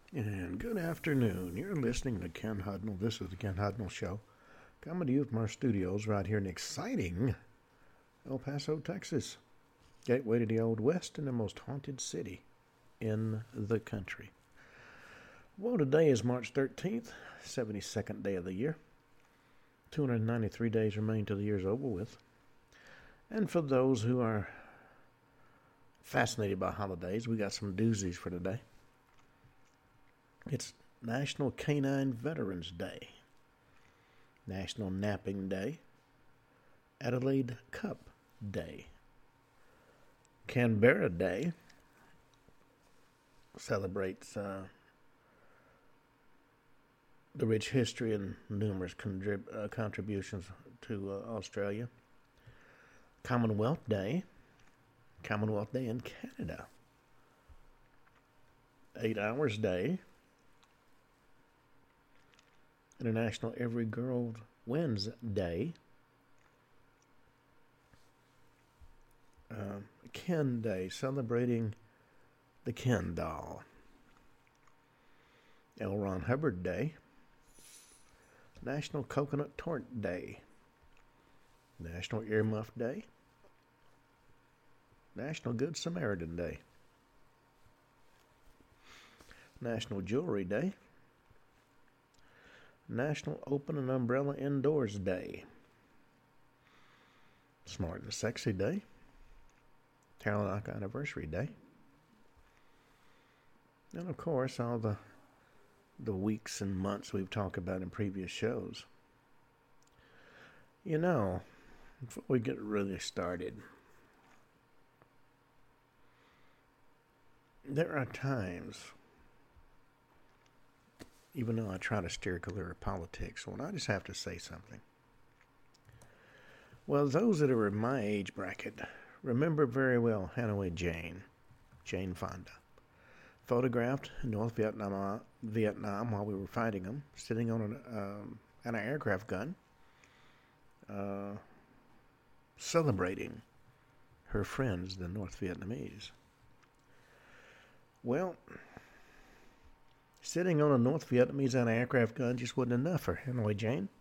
And good afternoon. You're listening to Ken Hudnall. This is the Ken Hudnall Show, coming to you from our studios right here in exciting El Paso, Texas, gateway to the Old West and the most haunted city in the country. Well, today is March 13th, 72nd day of the year. 293 days remain till the year's over with. And for those who are fascinated by holidays, we got some doozies for today. It's National Canine Veterans Day, National Napping Day, Adelaide Cup Day, Canberra Day celebrates the rich history and numerous contributions to Australia. Commonwealth Day in Canada. 8 Hours Day. International Every Girl Wins Day. Ken Day, celebrating the Ken doll. L. Ron Hubbard Day. National Coconut Tart Day. National Earmuff Day. National Good Samaritan Day. National Jewelry Day. National Open an Umbrella Indoors Day. Smart and Sexy Day. Taranac Anniversary Day. And of course, all the weeks and months we've talked about in previous shows. You know, before we get really started, there are times, even though I try to steer clear of politics, when I just have to say something. Well, those that are in my age bracket remember very well Hanoi Jane Fonda, photographed in North Vietnam while we were fighting them, sitting on an aircraft gun, celebrating her friends, the North Vietnamese. Well, sitting on a North Vietnamese anti-aircraft gun just wasn't enough for Hanoi Jane.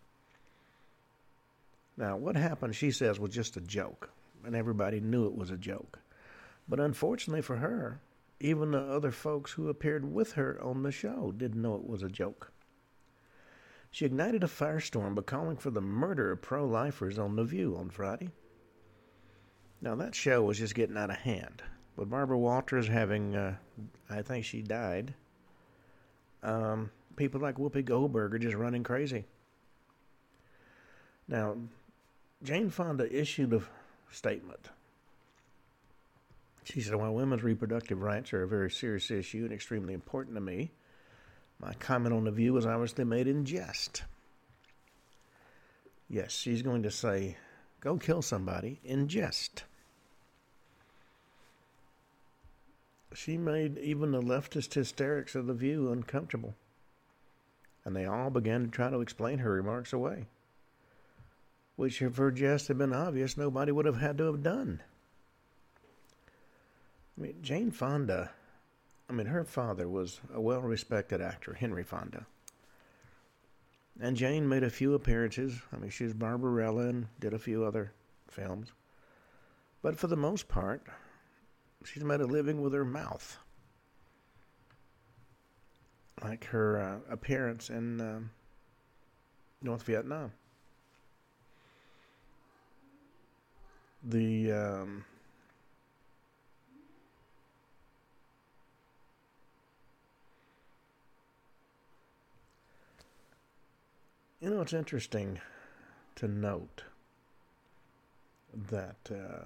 Now, what happened, she says, was just a joke, and everybody knew it was a joke. But unfortunately for her, even the other folks who appeared with her on the show didn't know it was a joke. She ignited a firestorm by calling for the murder of pro-lifers on The View on Friday. Now, that show was just getting out of hand. With Barbara Walters having, I think she died, people like Whoopi Goldberg are just running crazy. Now, Jane Fonda issued a statement. She said, while women's reproductive rights are a very serious issue and extremely important to me, my comment on The View was obviously made in jest. Yes, she's going to say, go kill somebody in jest. She made even the leftist hysterics of The View uncomfortable, and they all began to try to explain her remarks away, which if her jest had been obvious, nobody would have had to have done. I mean, Jane Fonda, her father was a well-respected actor, Henry Fonda. And Jane made a few appearances. She was Barbarella and did a few other films. But for the most part, she's made a living with her mouth. Like her appearance in North Vietnam. It's interesting to note that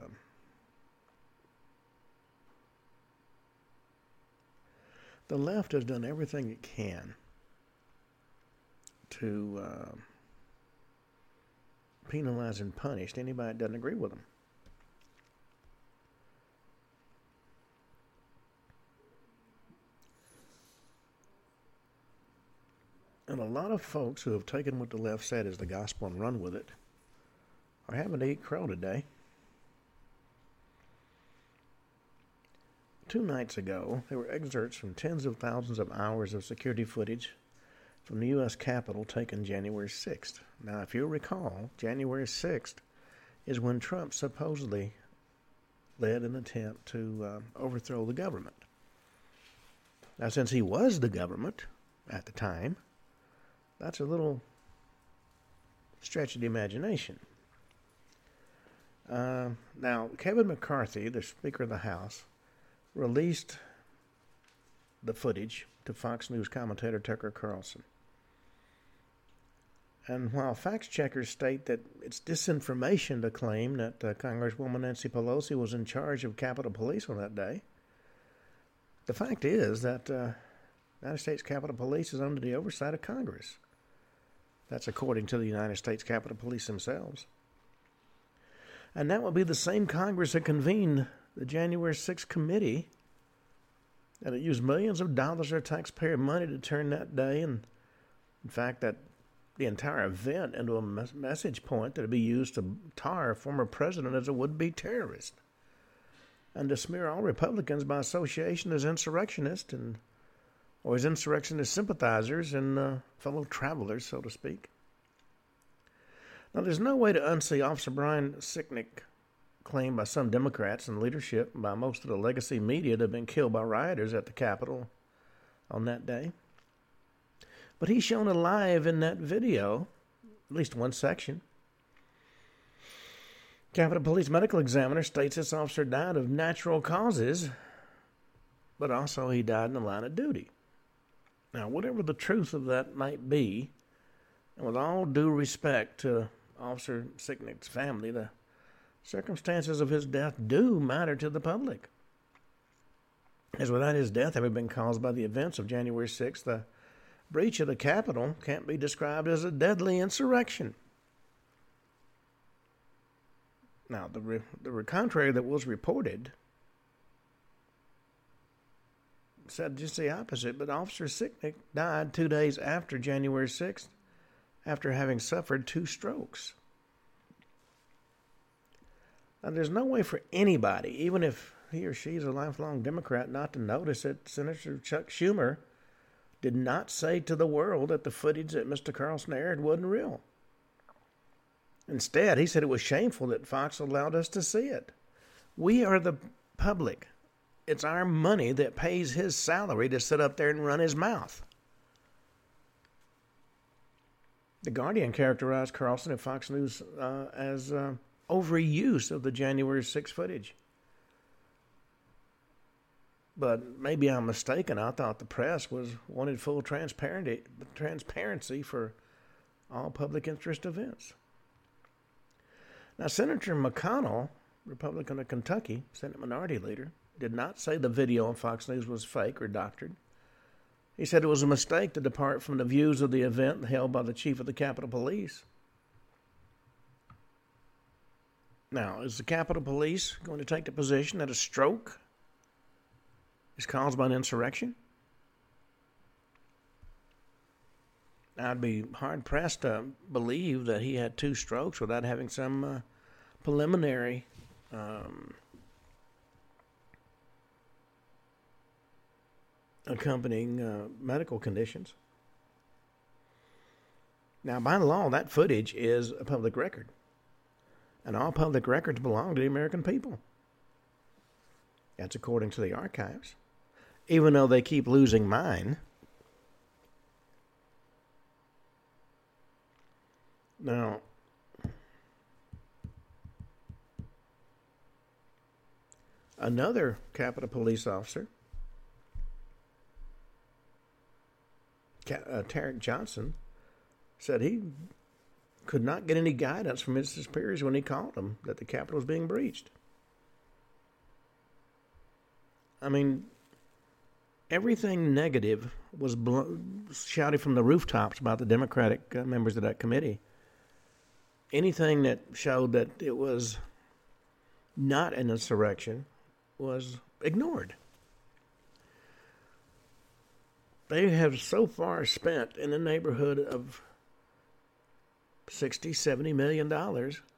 the left has done everything it can to penalize and punish anybody that doesn't agree with them. And a lot of folks who have taken what the left said as the gospel and run with it are having to eat crow today. 2 nights ago, there were excerpts from tens of thousands of hours of security footage from the U.S. Capitol taken January 6th. Now, if you'll recall, January 6th is when Trump supposedly led an attempt to overthrow the government. Now, since he was the government at the time, that's a little stretch of the imagination. Now, Kevin McCarthy, the Speaker of the House, released the footage to Fox News commentator Tucker Carlson. And while fact checkers state that it's disinformation to claim that Congresswoman Nancy Pelosi was in charge of Capitol Police on that day, the fact is that United States Capitol Police is under the oversight of Congress. That's according to the United States Capitol Police themselves. And that will be the same Congress that convened the January 6th committee that it used millions of dollars of taxpayer money to turn that day, and in fact, that the entire event into a message point that would be used to tar a former president as a would-be terrorist and to smear all Republicans by association as insurrectionists or as insurrectionist sympathizers and fellow travelers, so to speak. Now, there's no way to unsee Officer Brian Sicknick claimed by some Democrats in leadership and by most of the legacy media to have been killed by rioters at the Capitol on that day. But he's shown alive in that video, at least one section. Capitol Police medical examiner states this officer died of natural causes, but also he died in the line of duty. Now, whatever the truth of that might be, and with all due respect to Officer Sicknick's family, the circumstances of his death do matter to the public. As without his death having been caused by the events of January 6th, the breach of the Capitol can't be described as a deadly insurrection. Now, the contrary that was reported said just the opposite, but Officer Sicknick died 2 days after January 6th after having suffered 2 strokes. Now, there's no way for anybody, even if he or she is a lifelong Democrat, not to notice that Senator Chuck Schumer did not say to the world that the footage that Mr. Carlson aired wasn't real. Instead, he said it was shameful that Fox allowed us to see it. We are the public. It's our money that pays his salary to sit up there and run his mouth. The Guardian characterized Carlson at Fox News as overuse of the January 6th footage. But maybe I'm mistaken. I thought the press wanted full transparency for all public interest events. Now, Senator McConnell, Republican of Kentucky, Senate Minority Leader, did not say the video on Fox News was fake or doctored. He said it was a mistake to depart from the views of the event held by the chief of the Capitol Police. Now, is the Capitol Police going to take the position that a stroke is caused by an insurrection? I'd be hard-pressed to believe that he had 2 strokes without having some preliminary accompanying medical conditions. Now, by law, that footage is a public record, and all public records belong to the American people. That's according to the archives. Even though they keep losing mine. Now, another Capitol Police officer, Tarek Johnson, said he could not get any guidance from his superiors when he called them that the Capitol was being breached. I mean, everything negative was shouted from the rooftops by the Democratic members of that committee. Anything that showed that it was not an insurrection was ignored. They have so far spent in the neighborhood of $60-70 million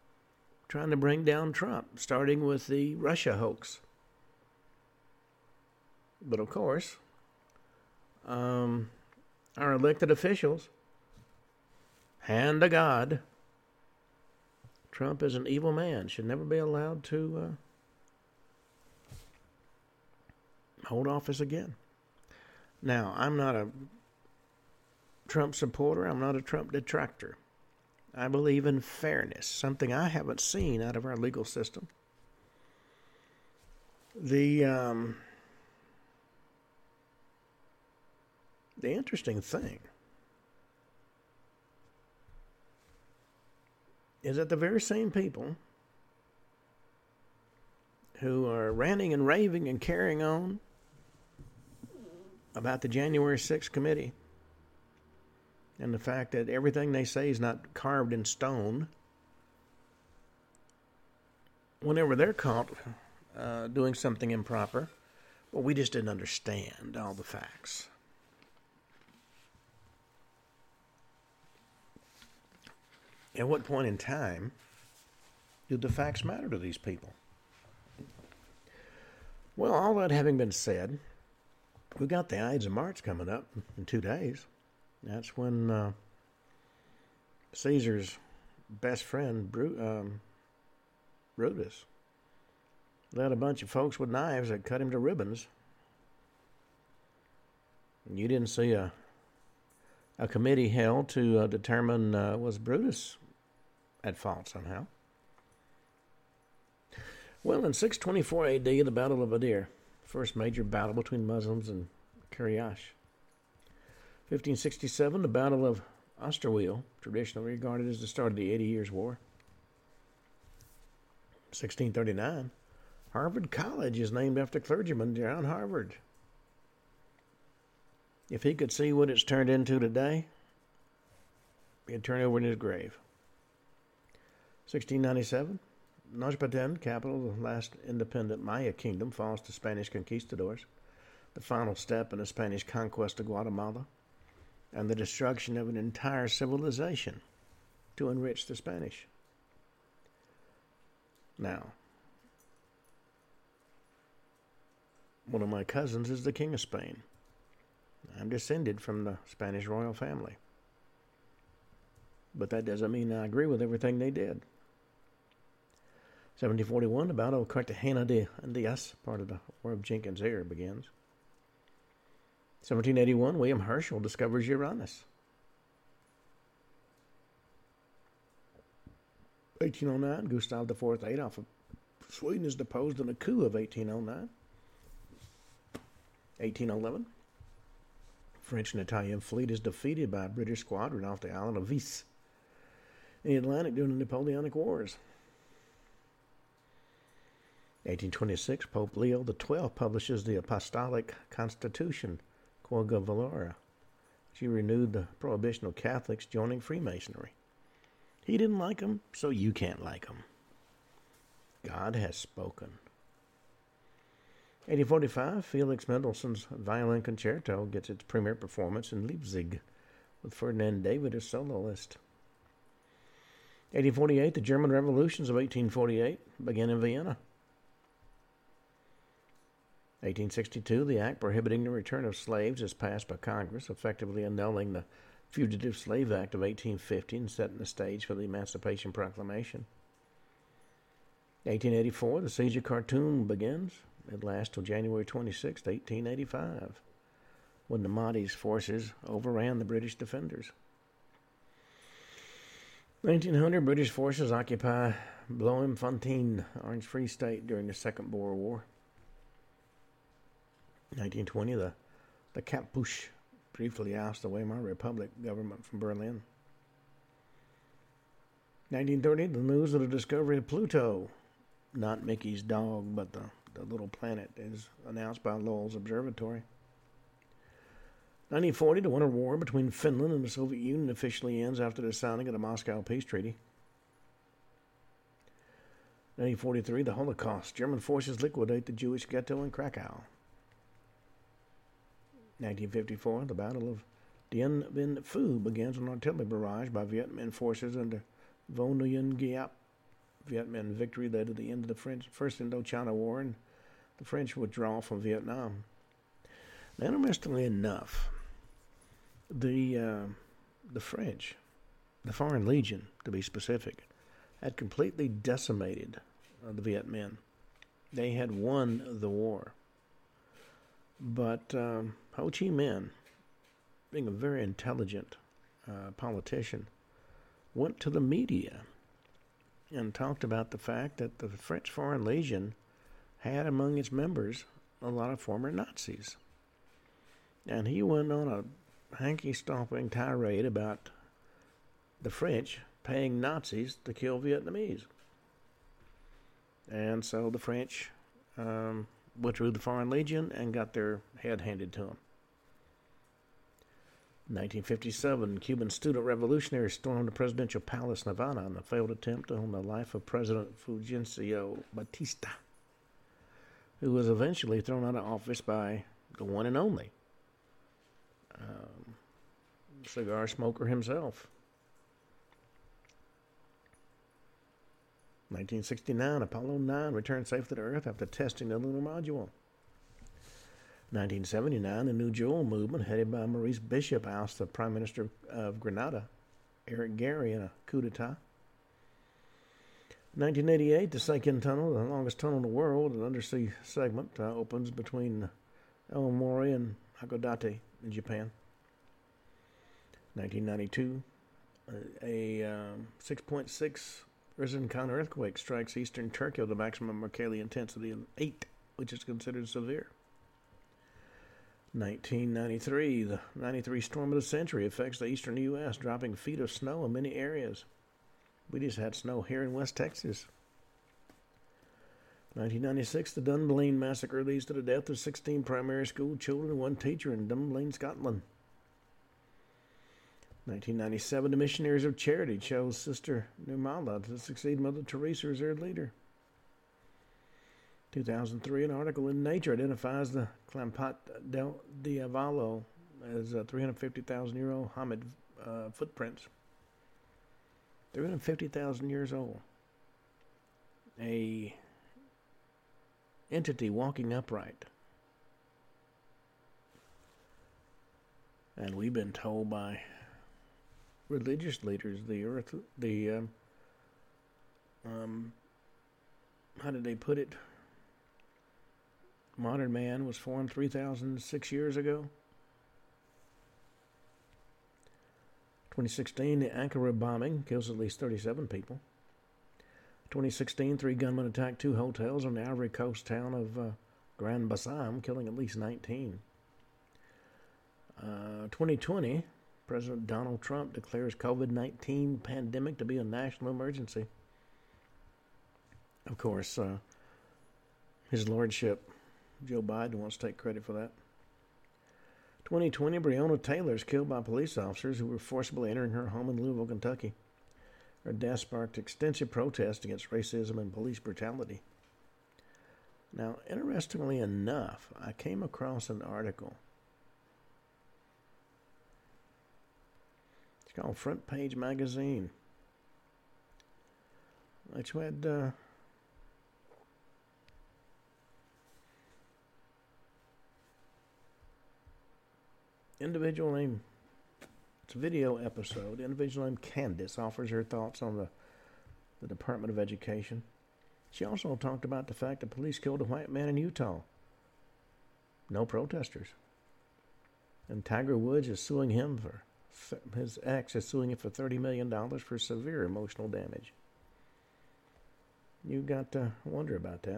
trying to bring down Trump, starting with the Russia hoax. But of course, our elected officials, hand to God, Trump is an evil man, should never be allowed to hold office again. Now, I'm not a Trump supporter. I'm not a Trump detractor. I believe in fairness, something I haven't seen out of our legal system. The interesting thing is that the very same people who are ranting and raving and carrying on about the January 6th committee and the fact that everything they say is not carved in stone, whenever they're caught doing something improper, well, we just didn't understand all the facts. At what point in time do the facts matter to these people? Well, all that having been said, we got the Ides of March coming up in 2 days. That's when Caesar's best friend, Brutus, led a bunch of folks with knives that cut him to ribbons. And you didn't see a committee held to determine was Brutus at fault somehow. Well, in 624 AD, the Battle of Adir, first major battle between Muslims and Quraysh. 1567, the Battle of Austerweel, traditionally regarded as the start of the 80 Years' War. 1639, Harvard College is named after clergyman John Harvard. If he could see what it's turned into today, he'd turn over in his grave. 1697, Tenochtitlan, capital of the last independent Maya kingdom, falls to Spanish conquistadors, the final step in the Spanish conquest of Guatemala, and the destruction of an entire civilization to enrich the Spanish. Now, one of my cousins is the King of Spain. I'm descended from the Spanish royal family. But that doesn't mean I agree with everything they did. 1741, the Battle of Cartagena de Indias, part of the War of Jenkins' Ear, begins. 1781, William Herschel discovers Uranus. 1809, Gustav IV Adolf of Sweden is deposed in a coup of 1809. 1811, French and Italian fleet is defeated by a British squadron off the island of Vis in the Atlantic during the Napoleonic Wars. 1826, Pope Leo XII publishes the Apostolic Constitution, Quoga Valora. She renewed the prohibition of Catholics joining Freemasonry. He didn't like them, so you can't like them. God has spoken. 1845, Felix Mendelssohn's Violin Concerto gets its premiere performance in Leipzig, with Ferdinand David as soloist. 1848, the German revolutions of 1848 begin in Vienna. 1862, the act prohibiting the return of slaves is passed by Congress, effectively annulling the Fugitive Slave Act of 1850 and setting the stage for the Emancipation Proclamation. 1884, the siege of Khartoum begins. It lasts till January 26, 1885, when the Mahdi's forces overran the British defenders. 1900, British forces occupy Bloemfontein, Orange Free State, during the Second Boer War. 1920, the Kampfusch briefly oust the Weimar Republic government from Berlin. 1930, the news of the discovery of Pluto, not Mickey's dog, but the little planet, is announced by Lowell's Observatory. 1940, the Winter War between Finland and the Soviet Union officially ends after the signing of the Moscow Peace Treaty. 1943, the Holocaust. German forces liquidate the Jewish ghetto in Krakow. 1954, the Battle of Dien Bien Phu begins with an artillery barrage by Viet Minh forces under Vo Nguyen Giap. Viet Minh victory led to the end of the First Indochina War and the French withdrawal from Vietnam. Interestingly enough, the French, the Foreign Legion to be specific, had completely decimated the Viet Minh. They had won the war. But Ho Chi Minh, being a very intelligent politician, went to the media and talked about the fact that the French Foreign Legion had among its members a lot of former Nazis. And he went on a hanky-stomping tirade about the French paying Nazis to kill Vietnamese. And so the French withdrew the Foreign Legion and got their head handed to them. 1957, Cuban student revolutionaries stormed the presidential palace in Havana in a failed attempt on the life of President Fulgencio Batista, who was eventually thrown out of office by the one and only cigar smoker himself. 1969, Apollo 9 returned safely to Earth after testing the lunar module. 1979, the New Jewel movement, headed by Maurice Bishop, ousted the Prime Minister of Grenada, Eric Gary, in a coup d'etat. 1988, the Seikan Tunnel, the longest tunnel in the world, an undersea segment, opens between Aomori and Hakodate in Japan. 1992, a 6.6 Rizin-Khan earthquake strikes eastern Turkey with a maximum Mercalli intensity of 8, which is considered severe. 1993, the 93 storm of the century affects the eastern U.S., dropping feet of snow in many areas. We just had snow here in West Texas. 1996, the Dunblane massacre leads to the death of 16 primary school children and one teacher in Dunblane, Scotland. 1997, the Missionaries of Charity chose Sister Nirmala to succeed Mother Teresa as their leader. 2003, an article in Nature identifies the Clampat del Diavolo as 350,000-year-old Hamid footprints. 350,000 years old. A entity walking upright. And we've been told by religious leaders, how did they put it? Modern man was formed 3,006 years ago. 2016, the Ankara bombing kills at least 37 people. 2016, 3 gunmen attacked 2 hotels on the Ivory Coast town of Grand Bassam, killing at least 19. 2020, President Donald Trump declares COVID-19 pandemic to be a national emergency. Of course, his lordship, Joe Biden, wants to take credit for that. 2020, Breonna Taylor is killed by police officers who were forcibly entering her home in Louisville, Kentucky. Her death sparked extensive protest against racism and police brutality. Now, interestingly enough, I came across an article. It's called Front Page Magazine, which had individual named, it's a video episode, individual named Candace offers her thoughts on the Department of Education. She also talked about the fact that police killed a white man in Utah. No protesters. And Tiger Woods is suing him his ex is suing him for $30 million for severe emotional damage. You got to wonder about that.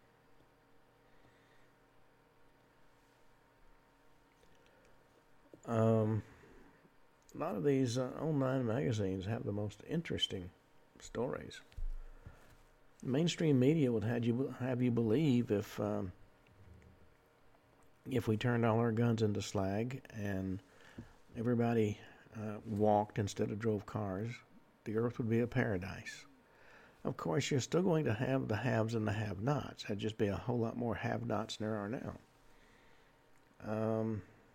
A lot of these online magazines have the most interesting stories. Mainstream media would have you believe if we turned all our guns into slag and everybody walked instead of drove cars, the earth would be a paradise. Of course, you're still going to have the haves and the have-nots. There'd just be a whole lot more have-nots than there are now.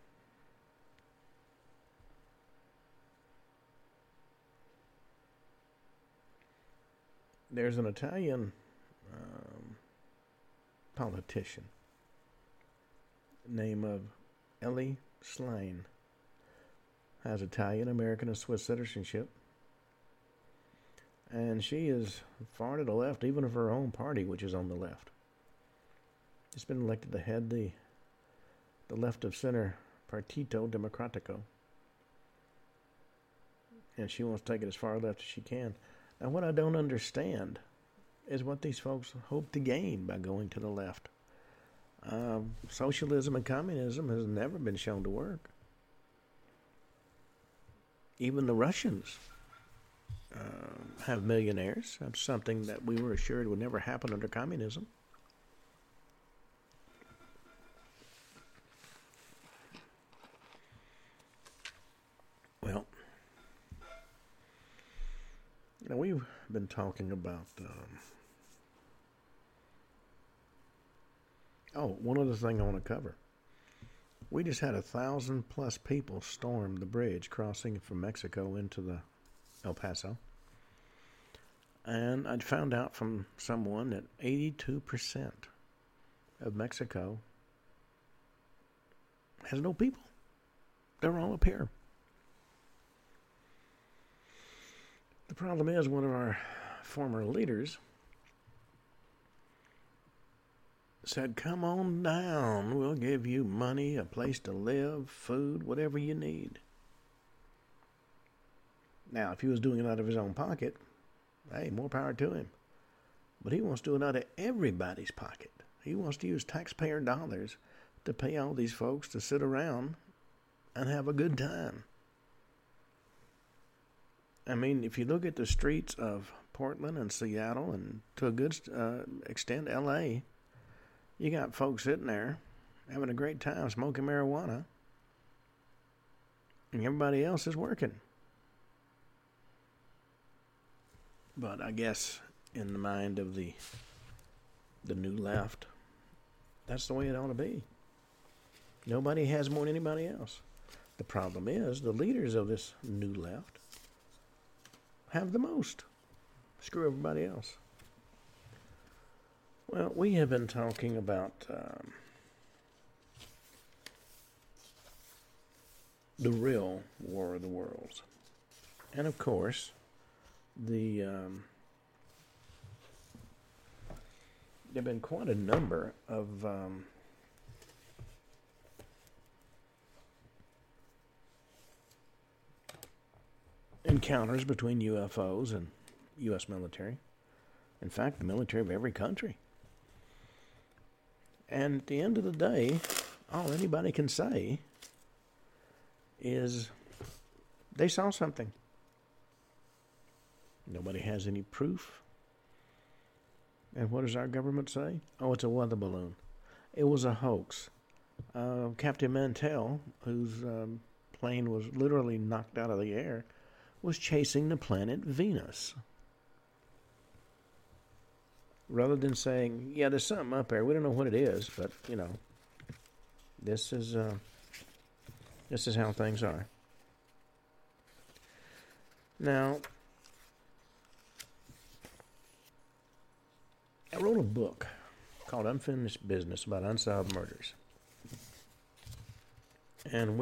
There's an Italian politician named Ellie Slane has Italian, American, and Swiss citizenship. And she is far to the left, even of her own party, which is on the left. She's been elected to head the left of center Partito Democratico. And she wants to take it as far left as she can. Now, what I don't understand is what these folks hope to gain by going to the left. Socialism and communism has never been shown to work. Even the Russians have millionaires. That's something that we were assured would never happen under communism. Well, now we've been talking about one other thing I want to cover. We just had 1,000+ people storm the bridge crossing from Mexico into the El Paso. And I'd found out from someone that 82% of Mexico has no people. They're all up here. The problem is one of our former leaders said, come on down, we'll give you money, a place to live, food, whatever you need. Now, if he was doing it out of his own pocket, hey, more power to him. But he wants to do it out of everybody's pocket. He wants to use taxpayer dollars to pay all these folks to sit around and have a good time. I mean, if you look at the streets of Portland and Seattle and to a good extent L.A., you got folks sitting there having a great time smoking marijuana, and everybody else is working. But I guess in the mind of the new left, that's the way it ought to be. Nobody has more than anybody else. The problem is the leaders of this new left have the most. Screw everybody else. Well, we have been talking about the real War of the Worlds. And of course, there have been quite a number of encounters between UFOs and U.S. military. In fact, the military of every country. And at the end of the day, all anybody can say is they saw something. Nobody has any proof. And what does our government say? Oh, it's a weather balloon. It was a hoax. Captain Mantell, whose plane was literally knocked out of the air, was chasing the planet Venus. Rather than saying, yeah, there's something up there. We don't know what it is, but, you know, this is how things are. Now, I wrote a book called Unfinished Business about unsolved murders. And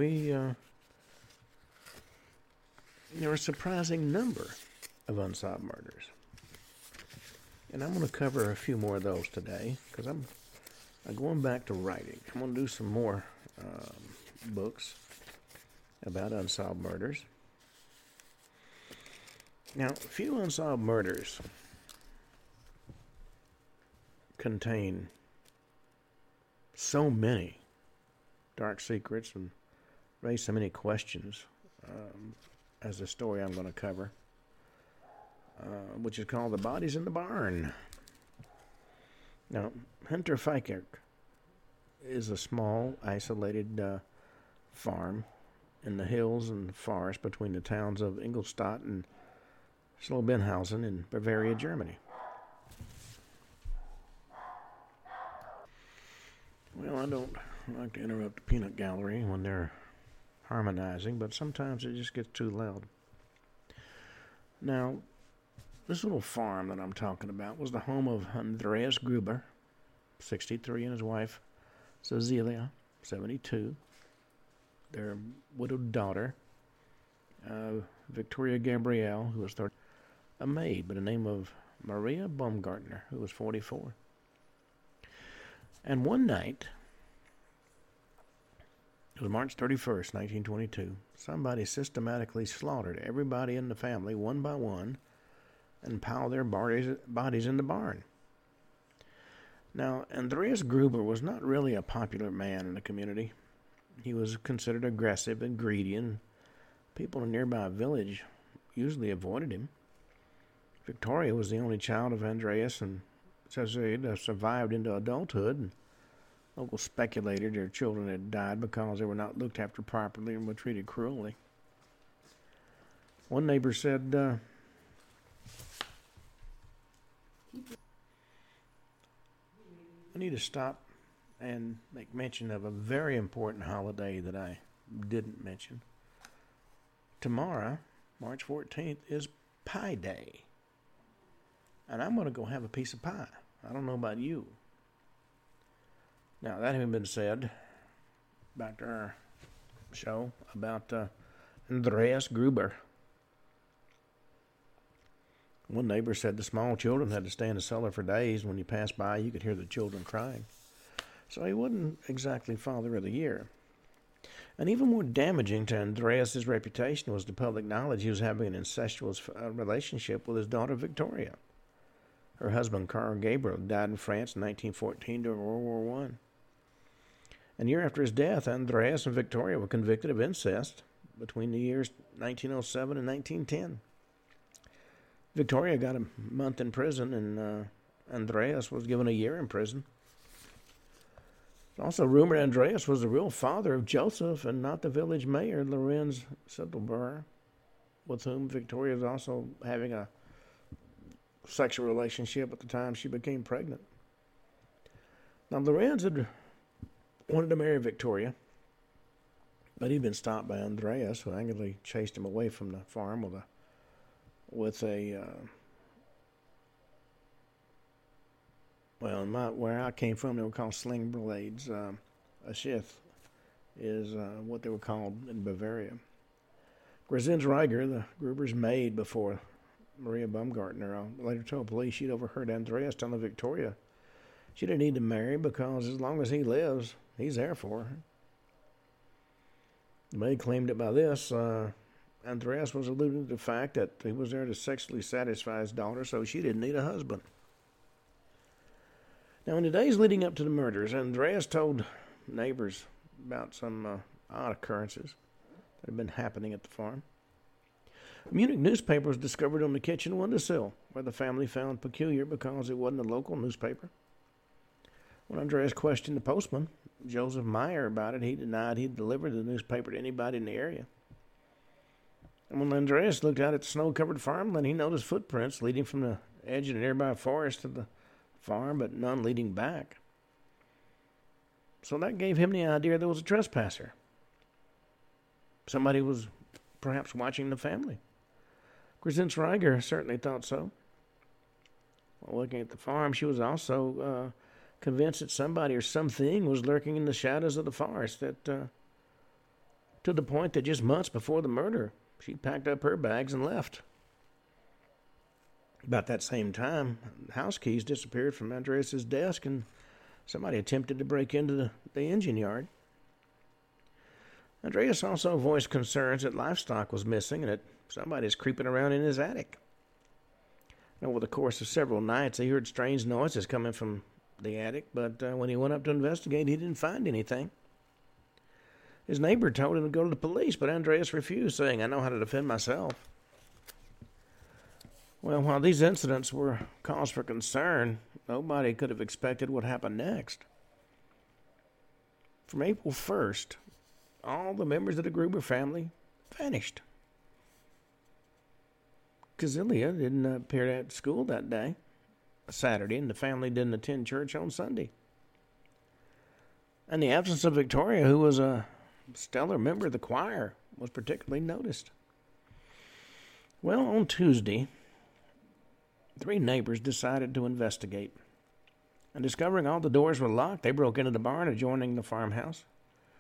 there are a surprising number of unsolved murders. And I'm going to cover a few more of those today because I'm going back to writing. I'm going to do some more books about unsolved murders. Now, few unsolved murders contain so many dark secrets and raise so many questions as the story I'm going to cover. Which is called The Bodies in the Barn. Now, Hinterkaifeck is a small, isolated farm in the hills and forest between the towns of Ingolstadt and Schlobenhausen in Bavaria, Germany. Well, I don't like to interrupt the peanut gallery when they're harmonizing, but sometimes it just gets too loud. Now, this little farm that I'm talking about was the home of Andreas Gruber, 63, and his wife, Cecilia, 72. their widowed daughter, Victoria Gabrielle, who was 30, a maid by the name of Maria Baumgartner, who was 44. And one night, it was March 31st, 1922, somebody systematically slaughtered everybody in the family one by one and piled their bodies in the barn. Now, Andreas Gruber was not really a popular man in the community. He was considered aggressive and greedy, and people in a nearby village usually avoided him. Victoria was the only child of Andreas, and says they had survived into adulthood. And local speculated their children had died because they were not looked after properly and were treated cruelly. One neighbor said, I need to stop and make mention of a very important holiday that I didn't mention. Tomorrow, March 14th, is Pie Day. And I'm going to go have a piece of pie. I don't know about you. Now, that having been said, back to our show about Andreas Gruber. One neighbor said the small children had to stay in the cellar for days. When you passed by, you could hear the children crying. So he wasn't exactly Father of the Year. And even more damaging to Andreas' reputation was the public knowledge he was having an incestuous relationship with his daughter Victoria. Her husband, Carl Gabriel, died in France in 1914 during World War I. And a year after his death, Andreas and Victoria were convicted of incest between the years 1907 and 1910. Victoria got a month in prison, and Andreas was given a year in prison. It's also rumored Andreas was the real father of Joseph and not the village mayor, Lorenz Sittelberger, with whom Victoria was also having a sexual relationship at the time she became pregnant. Now, Lorenz had wanted to marry Victoria, but he'd been stopped by Andreas, who angrily chased him away from the farm with a where I came from, they were called sling blades. A shith is what they were called in Bavaria. Grazins Reiger, the Gruber's maid before Maria Baumgartner, later told police she'd overheard Andreas telling Victoria she didn't need to marry because as long as he lives, he's there for her. The maid claimed that by this, Andreas was alluding to the fact that he was there to sexually satisfy his daughter, so she didn't need a husband. Now, in the days leading up to the murders, Andreas told neighbors about some odd occurrences that had been happening at the farm. A Munich newspaper was discovered on the kitchen windowsill, where the family found peculiar because it wasn't a local newspaper. When Andreas questioned the postman, Joseph Meyer, about it, he denied he'd delivered the newspaper to anybody in the area. And when Andreas looked out at the snow-covered farmland, he noticed footprints leading from the edge of the nearby forest to the farm, but none leading back. So that gave him the idea there was a trespasser. Somebody was perhaps watching the family. Grazins Reiger certainly thought so. While looking at the farm, she was also convinced that somebody or something was lurking in the shadows of the forest, that to the point that just months before the murder, she packed up her bags and left. About that same time, house keys disappeared from Andreas' desk, and somebody attempted to break into the engine yard. Andreas also voiced concerns that livestock was missing and that somebody is creeping around in his attic. Over the course of several nights, he heard strange noises coming from the attic, but when he went up to investigate, he didn't find anything. His neighbor told him to go to the police, but Andreas refused, saying, "I know how to defend myself." Well, while these incidents were cause for concern, nobody could have expected what happened next. From April 1st, all the members of the Gruber family vanished. Kazilia didn't appear at school that day, Saturday, and the family didn't attend church on Sunday. And the absence of Victoria, who was a stellar member of the choir, was particularly noticed. Well, on Tuesday, 3 neighbors decided to investigate. And discovering all the doors were locked, they broke into the barn adjoining the farmhouse.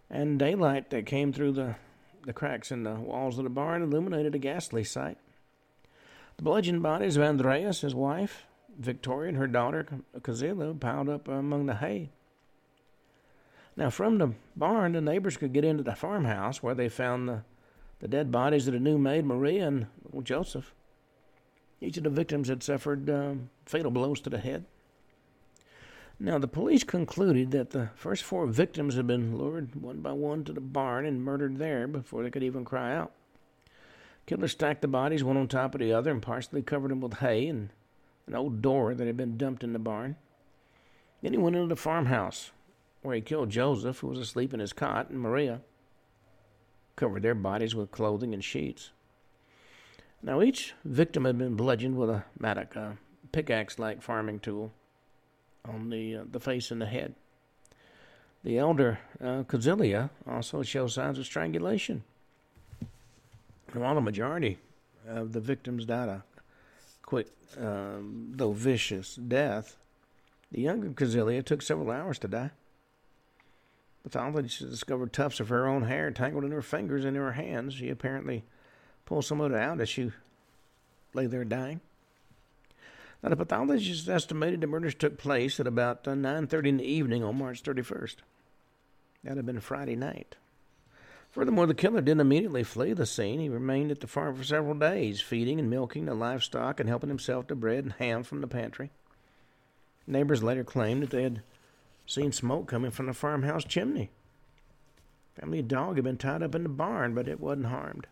and daylight that came through the cracks in the walls of the barn illuminated a ghastly sight. The bludgeoned bodies of Andreas, his wife, Victoria, and her daughter, Kozilla, piled up among the hay. Now, from the barn, the neighbors could get into the farmhouse where they found the dead bodies of the new maid, Maria, and little Joseph. Each of the victims had suffered fatal blows to the head. Now, the police concluded that the first 4 victims had been lured one by one to the barn and murdered there before they could even cry out. Killer stacked the bodies one on top of the other and partially covered them with hay and an old door that had been dumped in the barn. Then he went into the farmhouse, where he killed Joseph, who was asleep in his cot, and Maria, covered their bodies with clothing and sheets. Now, each victim had been bludgeoned with a mattock, a pickaxe-like farming tool, on the face and the head. The elder, Kozilla, also showed signs of strangulation. And while the majority of the victims died a quick, though vicious, death, the younger Kozilla took several hours to die. Pathologists discovered tufts of her own hair tangled in her fingers and in her hands. She apparently pulled some of it out as she lay there dying. Now, the pathologists estimated the murders took place at about 9:30 in the evening on March 31st. That had been Friday night. Furthermore, the killer didn't immediately flee the scene. He remained at the farm for several days, feeding and milking the livestock and helping himself to bread and ham from the pantry. Neighbors later claimed that they had seen smoke coming from the farmhouse chimney. Family dog had been tied up in the barn, but it wasn't harmed.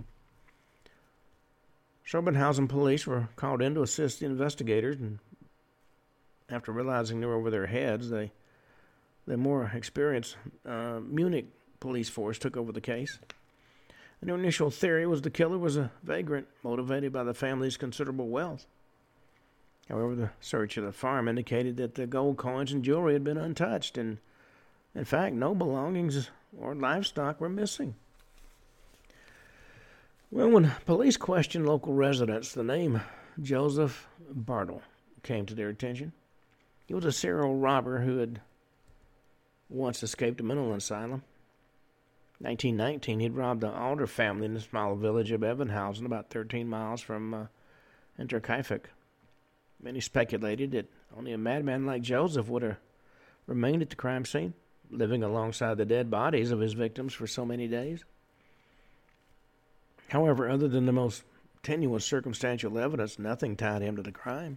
Schrobenhausen police were called in to assist the investigators, and after realizing they were over their heads, the more experienced Munich police force took over the case. And their initial theory was the killer was a vagrant motivated by the family's considerable wealth. However, the search of the farm indicated that the gold coins and jewelry had been untouched, and in fact, no belongings or livestock were missing. Well, when police questioned local residents, the name Joseph Bartle came to their attention. He was a serial robber who had once escaped a mental asylum. In 1919, he'd robbed the Alder family in the small village of Evenhausen, about 13 miles from Hinterkaifeck. Many speculated that only a madman like Joseph would have remained at the crime scene, living alongside the dead bodies of his victims for so many days. However, other than the most tenuous circumstantial evidence, nothing tied him to the crime.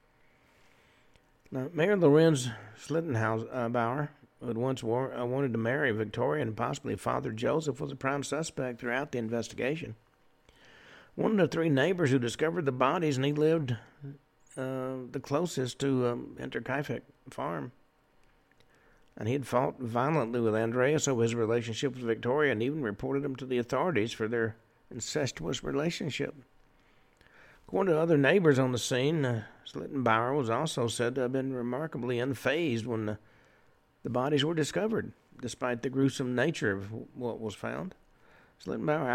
Now, Mayor Lorenz Schlittenbauer, who had once wanted to marry Victoria and possibly father Joseph, was a prime suspect throughout the investigation. One of the 3 neighbors who discovered the bodies, and he lived the closest to Hinterkaifeck farm. And he had fought violently with Andreas over his relationship with Victoria and even reported him to the authorities for their incestuous relationship. According to other neighbors on the scene, Schlittenbauer was also said to have been remarkably unfazed when the bodies were discovered, despite the gruesome nature of what was found. Schlittenbauer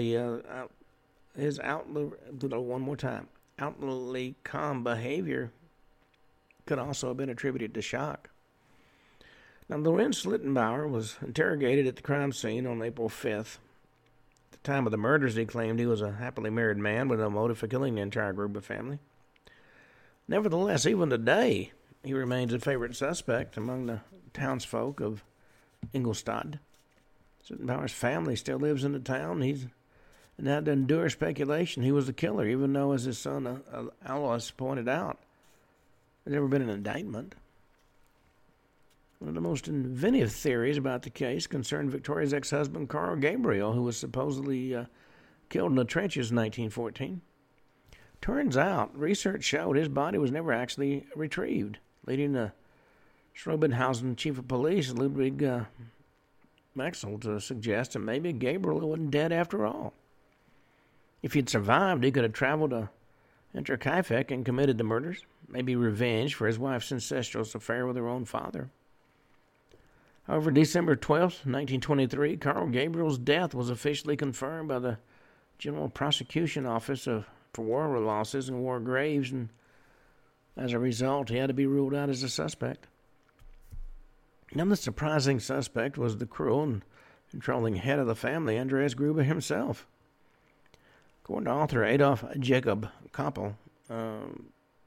outwardly calm behavior could also have been attributed to shock. Now, Lorenz Schlittenbauer was interrogated at the crime scene on April 5th. At the time of the murders, he claimed he was a happily married man with no motive for killing the entire group of family. Nevertheless, even today, he remains a favorite suspect among the townsfolk of Ingolstadt. Schlittenbauer's family still lives in the town. He's had to endure speculation he was the killer, even though, as his son Alois pointed out, there's never been an indictment. One of the most inventive theories about the case concerned Victoria's ex-husband, Carl Gabriel, who was supposedly killed in the trenches in 1914. Turns out, research showed his body was never actually retrieved, leading the Schrobenhausen chief of police, Ludwig Maxwell, to suggest that maybe Gabriel wasn't dead after all. If he'd survived, he could have traveled to Hinterkaifeck and committed the murders, maybe revenge for his wife's incestuous affair with her own father. However, December 12th, 1923, Carl Gabriel's death was officially confirmed by the General Prosecution Office for War Losses and War Graves, and as a result, he had to be ruled out as a suspect. Now, the surprising suspect was the cruel and controlling head of the family, Andreas Gruber himself. According to author Adolf Jacob Koppel, in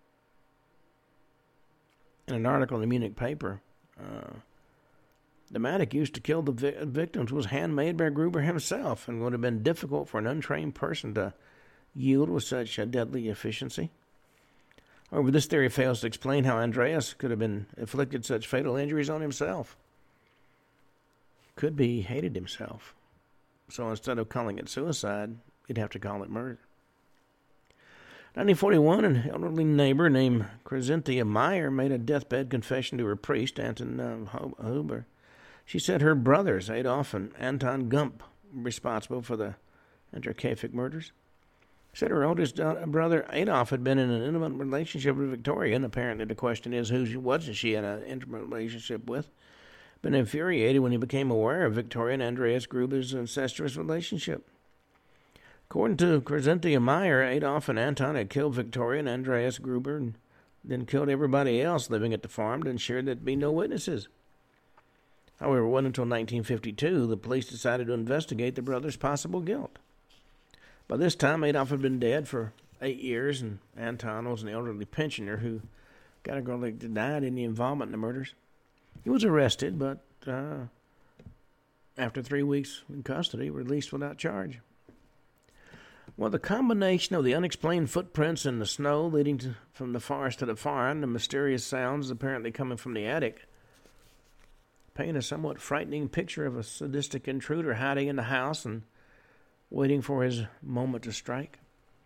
an article in the Munich paper, the mattock used to kill the victims was handmade by Gruber himself and would have been difficult for an untrained person to yield with such a deadly efficiency. However, this theory fails to explain how Andreas could have been inflicted such fatal injuries on himself. Could be he hated himself. So instead of calling it suicide, you'd have to call it murder. 1941, an elderly neighbor named Crescentia Meyer made a deathbed confession to her priest, Anton Huber. She said her brothers, Adolf and Anton Gump, were responsible for the Hinterkaifeck murders. She said her oldest brother, Adolf, had been in an intimate relationship with Victoria, and apparently the question is, who wasn't she in an intimate relationship with? Been infuriated when he became aware of Victoria and Andreas Gruber's incestuous relationship. According to Crescentia Meyer, Adolf and Anton had killed Victoria and Andreas Gruber and then killed everybody else living at the farm to ensure there'd be no witnesses. However, it wasn't until 1952 the police decided to investigate the brothers' possible guilt. By this time, Adolf had been dead for 8 years, and Anton was an elderly pensioner who categorically denied any involvement in the murders. He was arrested, but after 3 weeks in custody, released without charge. Well, the combination of the unexplained footprints in the snow leading from the forest to the farm, the mysterious sounds apparently coming from the attic, paint a somewhat frightening picture of a sadistic intruder hiding in the house and waiting for his moment to strike.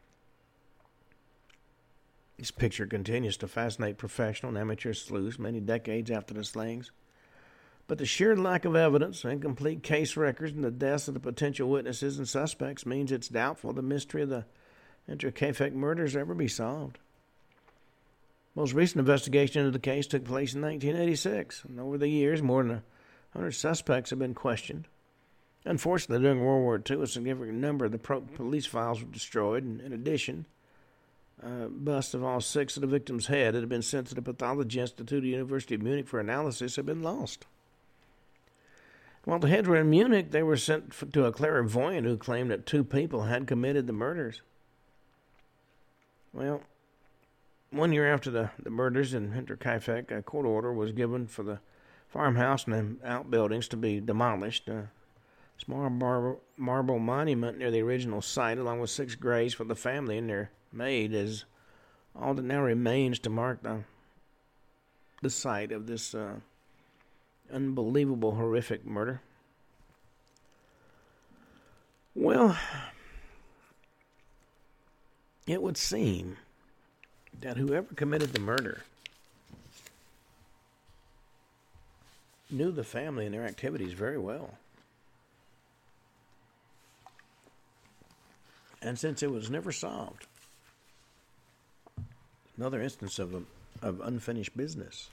This picture continues to fascinate professional and amateur sleuths many decades after the slayings. But the sheer lack of evidence, incomplete case records, and the deaths of the potential witnesses and suspects means it's doubtful the mystery of the Hinterkaifeck murders ever be solved. Most recent investigation into the case took place in 1986, and over the years, more than 100 suspects have been questioned. Unfortunately, during World War II, a significant number of the police files were destroyed, and in addition, busts of all 6 of the victims' head that had been sent to the Pathology Institute of the University of Munich for analysis have been lost. While the heads were in Munich, they were sent to a clairvoyant who claimed that 2 people had committed the murders. Well, 1 year after the murders in Hinterkaifeck, a court order was given for the farmhouse and the outbuildings to be demolished. A small marble monument near the original site, along with 6 graves for the family and their maid, is all that now remains to mark the site of this unbelievable, horrific murder. Well, it would seem that whoever committed the murder knew the family and their activities very well. And since it was never solved, another instance of unfinished business.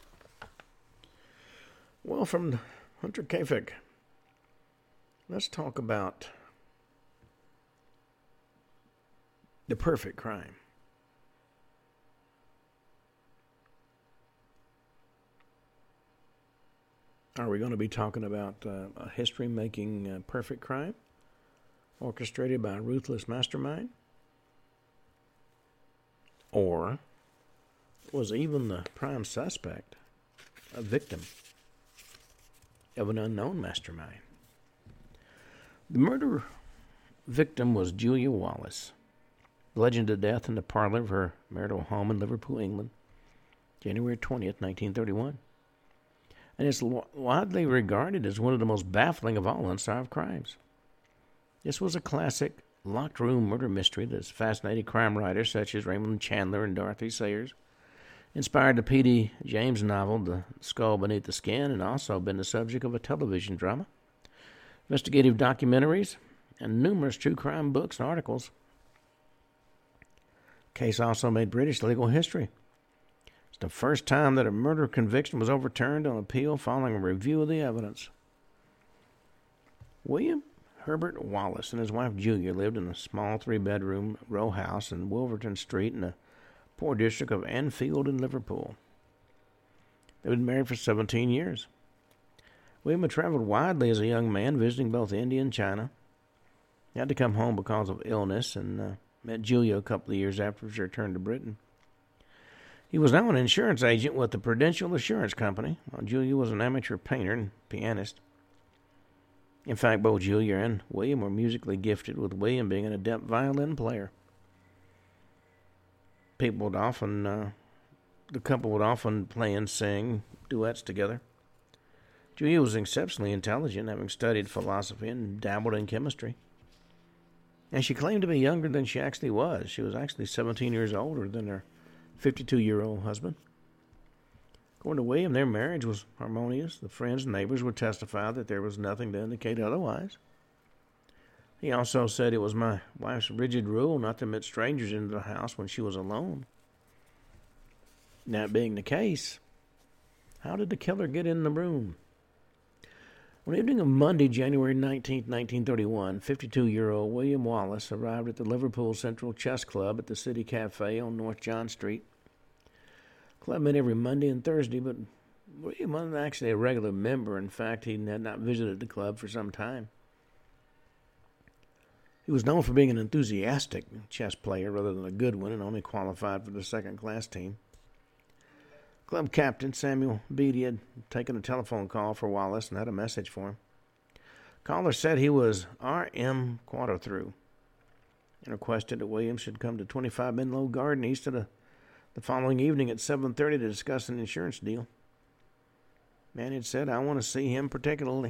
Well, from Hinterkaifeck, let's talk about the perfect crime. Are we going to be talking about a history-making perfect crime orchestrated by a ruthless mastermind? Or was even the prime suspect a victim of an unknown mastermind? The murder victim was Julia Wallace, bludgeoned to death in the parlor of her marital home in Liverpool, England, January 20th, 1931. And it's widely regarded as one of the most baffling of all unsolved crimes. This was a classic locked room murder mystery that's fascinated crime writers such as Raymond Chandler and Dorothy Sayers, inspired the P.D. James novel The Skull Beneath the Skin, and also been the subject of a television drama, investigative documentaries, and numerous true crime books and articles. The case also made British legal history. It's the first time that a murder conviction was overturned on appeal following a review of the evidence. William Herbert Wallace and his wife Julia lived in a small 3-bedroom row house in Wolverton Street in the poor district of Anfield in Liverpool. They had been married for 17 years. William had traveled widely as a young man, visiting both India and China. He had to come home because of illness and met Julia a couple of years after his return to Britain. He was now an insurance agent with the Prudential Assurance Company, while Julia was an amateur painter and pianist. In fact, both Julia and William were musically gifted, with William being an adept violin player. The couple would often play and sing duets together. Julia was exceptionally intelligent, having studied philosophy and dabbled in chemistry. And she claimed to be younger than she actually was. She was actually 17 years older than her 52-year-old husband. According to William, their marriage was harmonious. The friends and neighbors would testify that there was nothing to indicate otherwise. He also said it was my wife's rigid rule not to admit strangers into the house when she was alone. That being the case, how did the killer get in the room? On the evening of Monday, January 19, 1931, 52-year-old William Wallace arrived at the Liverpool Central Chess Club at the City Cafe on North John Street. The club met every Monday and Thursday, but William wasn't actually a regular member. In fact, he had not visited the club for some time. He was known for being an enthusiastic chess player rather than a good one, and only qualified for the second-class team. Club captain Samuel Beatty had taken a telephone call for Wallace and had a message for him. Caller said he was R.M. Quaterthru and requested that Williams should come to 25 Menlo Garden East the following evening at 7:30 to discuss an insurance deal. Man had said, "I want to see him particularly."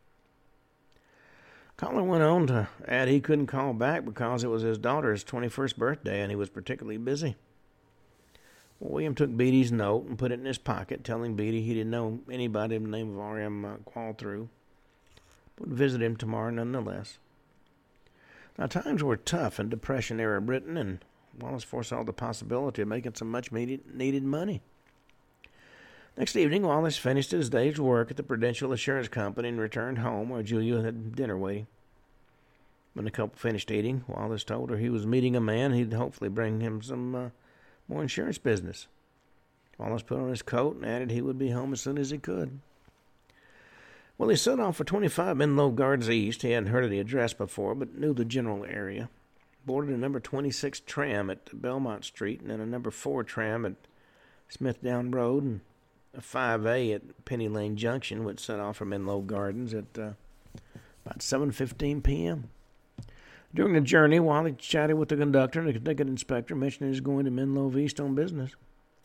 Caller went on to add he couldn't call back because it was his daughter's 21st birthday and he was particularly busy. William took Beatty's note and put it in his pocket, telling Beatty he didn't know anybody by the name of R.M. Quaterthru, but would visit him tomorrow nonetheless. Now, times were tough in Depression-era Britain, and Wallace foresaw the possibility of making some much-needed money. Next evening, Wallace finished his day's work at the Prudential Assurance Company and returned home where Julia had dinner waiting. When the couple finished eating, Wallace told her he was meeting a man who'd hopefully bring him some more insurance business. Wallace put on his coat and added he would be home as soon as he could. Well, he set off for 25 Menlo Gardens East. He hadn't heard of the address before, but knew the general area. Boarded a number 26 tram at Belmont Street, and then a number 4 tram at Smithdown Road, and a 5A at Penny Lane Junction, which set off for Menlo Gardens at about 7:15 p.m. During the journey, Wally chatted with the conductor and the ticket inspector, mentioning he was going to Menlo East on business.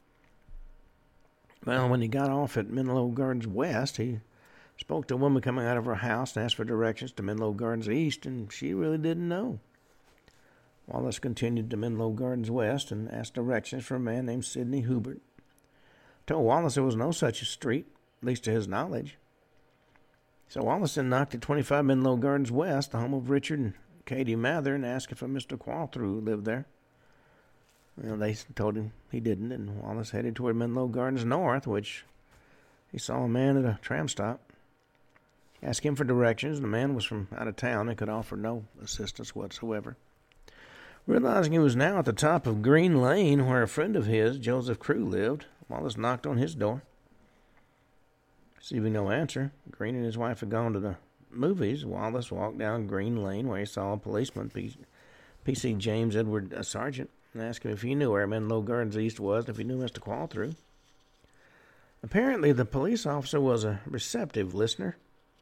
Well, when he got off at Menlo Gardens West, he spoke to a woman coming out of her house and asked for directions to Menlo Gardens East, and she really didn't know. Wallace continued to Menlo Gardens West and asked directions for a man named Sidney Hubert. Told Wallace there was no such a street, at least to his knowledge. So Wallace then knocked at 25 Menlo Gardens West, the home of Richard and Katie Mather, and asked if Mr. Quaterthru lived there. Well, they told him he didn't, and Wallace headed toward Menlo Gardens North, which he saw a man at a tram stop. Asked him for directions, and the man was from out of town and could offer no assistance whatsoever. Realizing he was now at the top of Green Lane, where a friend of his, Joseph Crew, lived, Wallace knocked on his door. Receiving no answer, Green and his wife had gone to the movies. Wallace walked down Green Lane, where he saw a policeman, P.C. James Edward Sargent, and asked him if he knew where Menlo Gardens East was and if he knew Mr. Quaterthru. Apparently, the police officer was a receptive listener.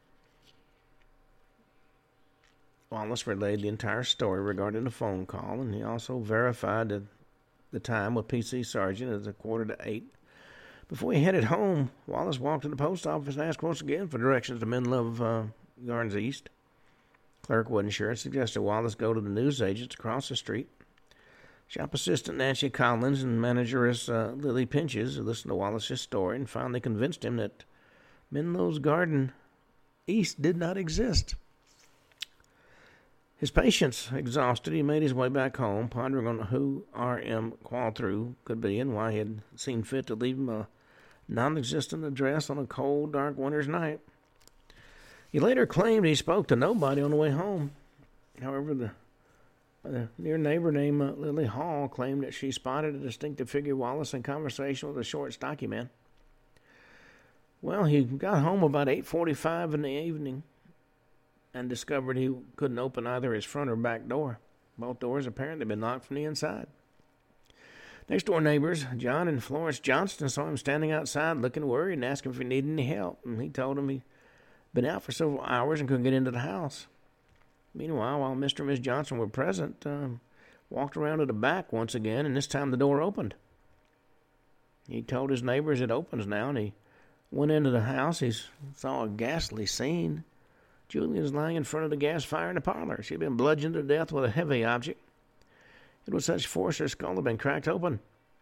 Wallace relayed the entire story regarding the phone call, and he also verified the time with P.C. Sargent as 7:45. Before he headed home, Wallace walked to the post office and asked once again for directions to Menlo Gardens East. Clerk wasn't sure and suggested Wallace go to the newsagents across the street. Shop assistant Nancy Collins and manageress Lily Pinches listened to Wallace's story and finally convinced him that Menlo's Garden East did not exist. His patience exhausted, he made his way back home, pondering on who R.M. Quaterthru could be and why he had seen fit to leave him a non-existent address on a cold, dark winter's night. He later claimed he spoke to nobody on the way home. However, a near neighbor named Lily Hall claimed that she spotted a distinctive figure of Wallace in conversation with a short, stocky man. Well, he got home about 8:45 in the evening and discovered he couldn't open either his front or back door. Both doors apparently had been locked from the inside. Next-door neighbors, John and Florence Johnston, saw him standing outside looking worried and asked him if he needed any help. And he told them he'd been out for several hours and couldn't get into the house. Meanwhile, while Mr. and Miss Johnson were present, walked around to the back once again, and this time the door opened. He told his neighbors it opens now, and he went into the house. He saw a ghastly scene. Julia was lying in front of the gas fire in the parlor. She'd been bludgeoned to death with a heavy object. It was such force her skull had been cracked open.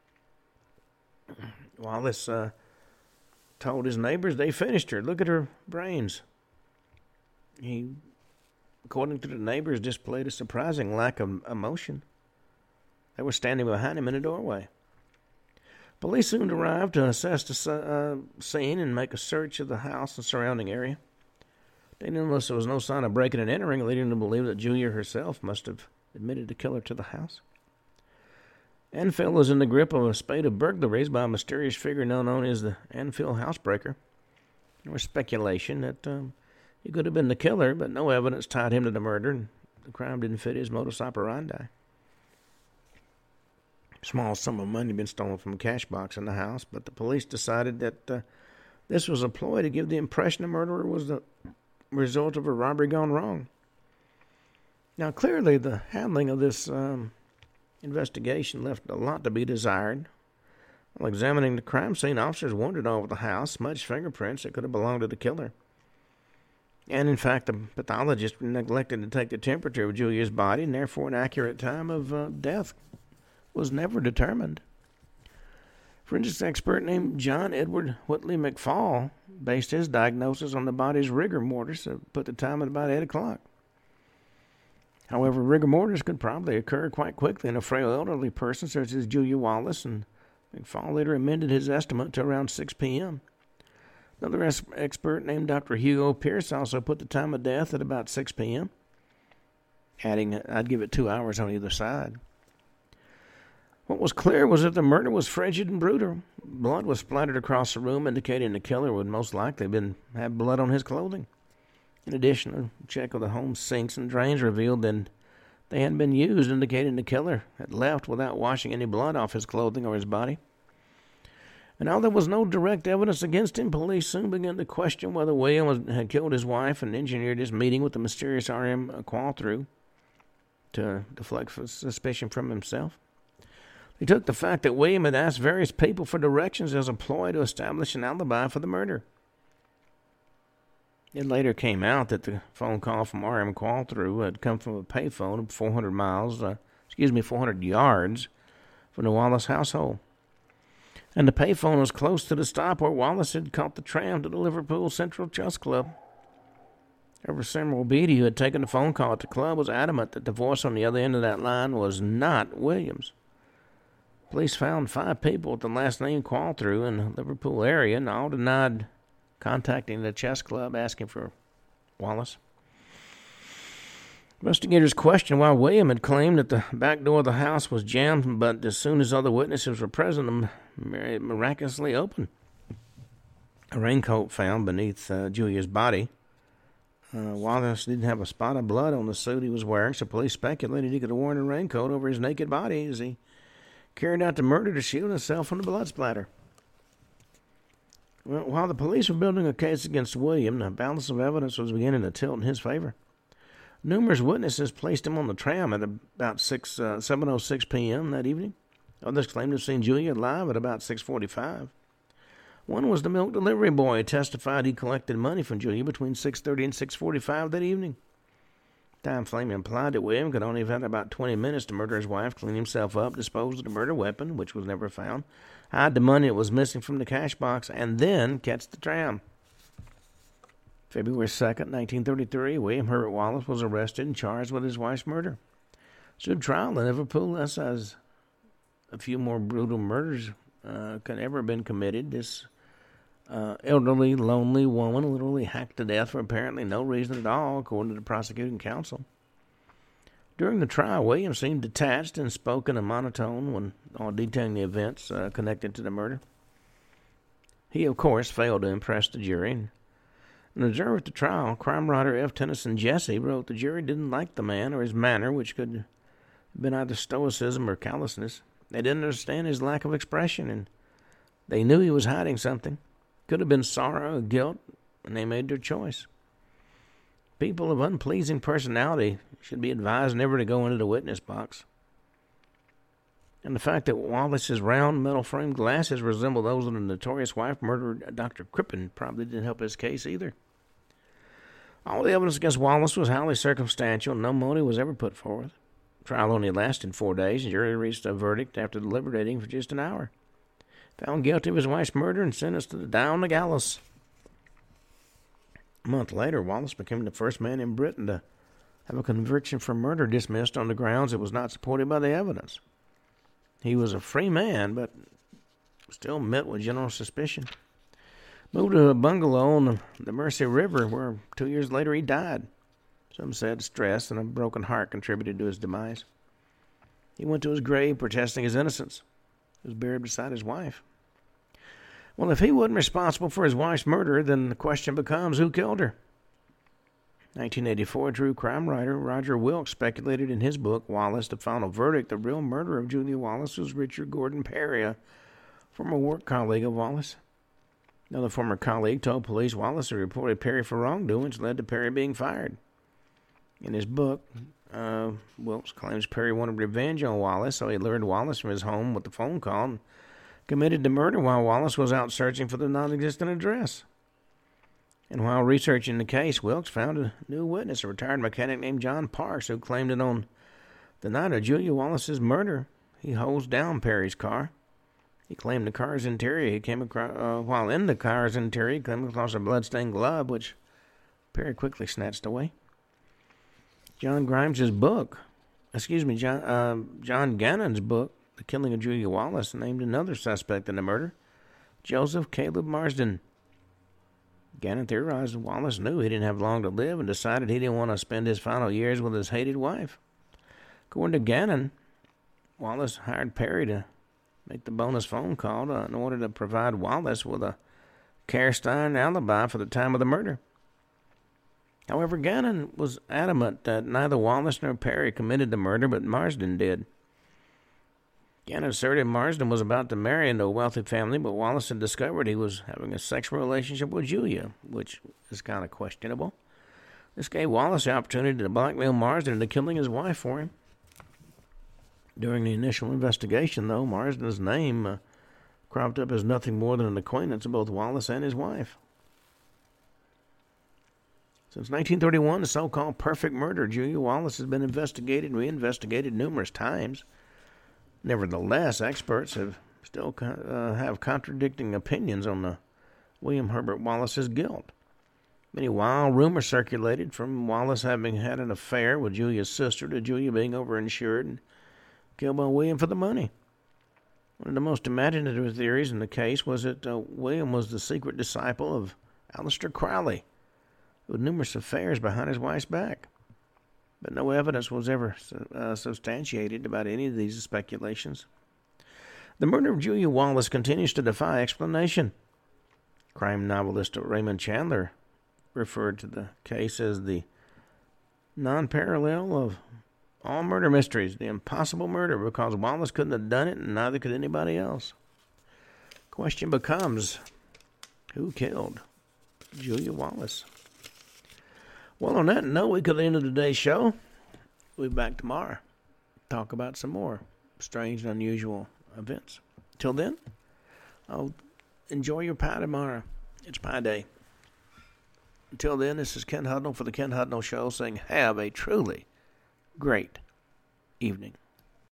Wallace told his neighbors they finished her. Look at her brains. He, according to the neighbors, displayed a surprising lack of emotion. They were standing behind him in the doorway. Police soon arrived to assess the scene and make a search of the house and surrounding area. They noticed there was no sign of breaking and entering, leading them to believe that Julia herself must have admitted the killer to the house. Enfield was in the grip of a spate of burglaries by a mysterious figure known as the Enfield Housebreaker. There was speculation that he could have been the killer, but no evidence tied him to the murder, and the crime didn't fit his modus operandi. A small sum of money had been stolen from a cash box in the house, but the police decided that this was a ploy to give the impression the murderer was the result of a robbery gone wrong. Now, clearly, the handling of this investigation left a lot to be desired. While examining the crime scene, officers wandered over the house, smudged fingerprints that could have belonged to the killer. And, in fact, the pathologist neglected to take the temperature of Julia's body, and therefore an accurate time of death was never determined. Forensics expert named John Edward Whitley McFall based his diagnosis on the body's rigor mortis to put the time at about 8 o'clock. However, rigor mortis could probably occur quite quickly in a frail elderly person such as Julia Wallace, and McFall later amended his estimate to around 6 p.m. Another expert named Dr. Hugo Pierce also put the time of death at about 6 p.m., adding, I'd give it 2 hours on either side. What was clear was that the murder was frigid and brutal. Blood was splattered across the room, indicating the killer would most likely have blood on his clothing. In addition, a check of the home's sinks and drains revealed that they hadn't been used, indicating the killer had left without washing any blood off his clothing or his body. And although there was no direct evidence against him, police soon began to question whether William had killed his wife and engineered his meeting with the mysterious R.M. Qualtrough to deflect suspicion from himself. They took the fact that William had asked various people for directions as a ploy to establish an alibi for the murder. It later came out that the phone call from R.M. Qualtrough had come from a payphone 400 yards from the Wallace household. And the payphone was close to the stop where Wallace had caught the tram to the Liverpool Central Chess Club. However, Samuel Beatty, who had taken the phone call at the club, was adamant that the voice on the other end of that line was not Williams. Police found 5 people with the last name Qualtrough in the Liverpool area, and all denied contacting the chess club asking for Wallace. Investigators questioned why William had claimed that the back door of the house was jammed, but as soon as other witnesses were present, it miraculously opened. A raincoat found beneath Julia's body. Wallace didn't have a spot of blood on the suit he was wearing, so police speculated he could have worn a raincoat over his naked body as he carried out the murder to shield himself from the blood splatter. Well, while the police were building a case against William, the balance of evidence was beginning to tilt in his favor. Numerous witnesses placed him on the tram at about 7:06 p.m. that evening. Others claimed to have seen Julia alive at about 6:45. One was the milk delivery boy who testified he collected money from Julia between 6:30 and 6:45 that evening. Time frame implied that William could only have had about 20 minutes to murder his wife, clean himself up, dispose of the murder weapon, which was never found, hide the money that was missing from the cash box, and then catch the tram. February 2nd, 1933, William Herbert Wallace was arrested and charged with his wife's murder. Stood trial in Liverpool, as a few more brutal murders could ever have been committed. This elderly, lonely woman literally hacked to death for apparently no reason at all, according to the prosecuting counsel. During the trial, William seemed detached and spoke in a monotone when detailing the events connected to the murder. He, of course, failed to impress the jury. An observer at the trial, crime writer F. Tennyson Jesse, wrote the jury didn't like the man or his manner, which could have been either stoicism or callousness. They didn't understand his lack of expression, and they knew he was hiding something. Could have been sorrow or guilt, and they made their choice. People of unpleasing personality should be advised never to go into the witness box. And the fact that Wallace's round metal-framed glasses resemble those of the notorious wife murderer Dr. Crippen probably didn't help his case either. All the evidence against Wallace was highly circumstantial, and no motive was ever put forth. The trial only lasted 4 days, and the jury reached a verdict after deliberating for just an hour. Found guilty of his wife's murder and sentenced to die on the gallows. A month later, Wallace became the first man in Britain to have a conviction for murder dismissed on the grounds it was not supported by the evidence. He was a free man, but still met with general suspicion. Moved to a bungalow on the Mersey River, where 2 years later he died. Some said stress and a broken heart contributed to his demise. He went to his grave protesting his innocence. He was buried beside his wife. Well, if he wasn't responsible for his wife's murder, then the question becomes, who killed her? 1984, true crime writer Roger Wilkes speculated in his book, Wallace, the Final Verdict, the real murderer of Julia Wallace was Richard Gordon Perry, a former work colleague of Wallace. Another former colleague told police Wallace had reported Perry for wrongdoing, which led to Perry being fired. In his book, Wilkes claims Perry wanted revenge on Wallace, so he lured Wallace from his home with a phone call and committed the murder while Wallace was out searching for the non-existent address. And while researching the case, Wilkes found a new witness, a retired mechanic named John Parks, who claimed that on the night of Julia Wallace's murder, he hosed down Perry's car. He claimed the car's interior, while in the car's interior, he came across a bloodstained glove, which Perry quickly snatched away. John Gannon's book, The Killing of Julia Wallace, named another suspect in the murder, Joseph Caleb Marsden. Gannon theorized Wallace knew he didn't have long to live and decided he didn't want to spend his final years with his hated wife. According to Gannon, Wallace hired Perry to make the bonus phone call in order to provide Wallace with a cast iron alibi for the time of the murder. However, Gannon was adamant that neither Wallace nor Perry committed the murder, but Marsden did. Gannon asserted Marsden was about to marry into a wealthy family, but Wallace had discovered he was having a sexual relationship with Julia, which is kind of questionable. This gave Wallace the opportunity to blackmail Marsden into killing his wife for him. During the initial investigation, though, Marsden's name cropped up as nothing more than an acquaintance of both Wallace and his wife. Since 1931, the so-called perfect murder of Julia Wallace has been investigated and reinvestigated numerous times. Nevertheless, experts have still have contradicting opinions on William Herbert Wallace's guilt. Many wild rumors circulated, from Wallace having had an affair with Julia's sister to Julia being overinsured and killed by William for the money. One of the most imaginative theories in the case was that William was the secret disciple of Aleister Crowley, who had numerous affairs behind his wife's back. But no evidence was ever substantiated about any of these speculations. The murder of Julia Wallace continues to defy explanation. Crime novelist Raymond Chandler referred to the case as the non-parallel of all murder mysteries, the impossible murder, because Wallace couldn't have done it and neither could anybody else. Question becomes, who killed Julia Wallace? Well, on that note, we come to the end of today's show. We'll be back tomorrow. Talk about some more strange and unusual events. Till then, enjoy your pie tomorrow. It's Pie Day. Until then, this is Ken Hudnall for the Ken Hudnall Show saying have a truly great evening.